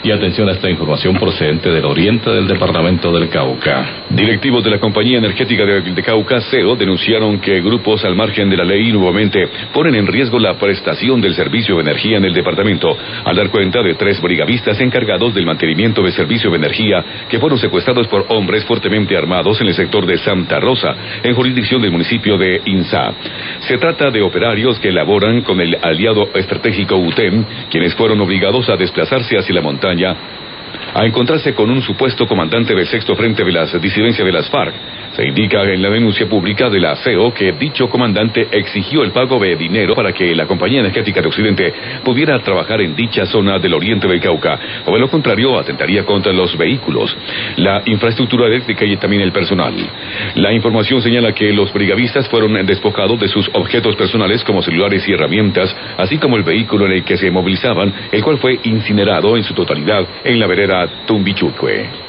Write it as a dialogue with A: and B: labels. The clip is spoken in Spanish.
A: Y atención a esta información procedente del oriente del departamento del Cauca.
B: Directivos de la compañía energética de Cauca, CEO, denunciaron que grupos al margen de la ley nuevamente ponen en riesgo la prestación del servicio de energía en el departamento, al dar cuenta de 3 brigadistas encargados del mantenimiento del servicio de energía que fueron secuestrados por hombres fuertemente armados en el sector de Santa Rosa, en jurisdicción del municipio de Insá. Se trata de operarios que laboran con el aliado estratégico UTEM, quienes fueron obligados a desplazarse hacia la montaña a encontrarse con un supuesto comandante del sexto frente de las disidencias de las FARC. Se indica en la denuncia pública de la CEO que dicho comandante exigió el pago de dinero para que la compañía energética de Occidente pudiera trabajar en dicha zona del oriente del Cauca, o de lo contrario atentaría contra los vehículos, la infraestructura eléctrica y también el personal. La información señala que los brigadistas fueron despojados de sus objetos personales como celulares y herramientas, así como el vehículo en el que se movilizaban, el cual fue incinerado en su totalidad en la vereda Tumbichucue.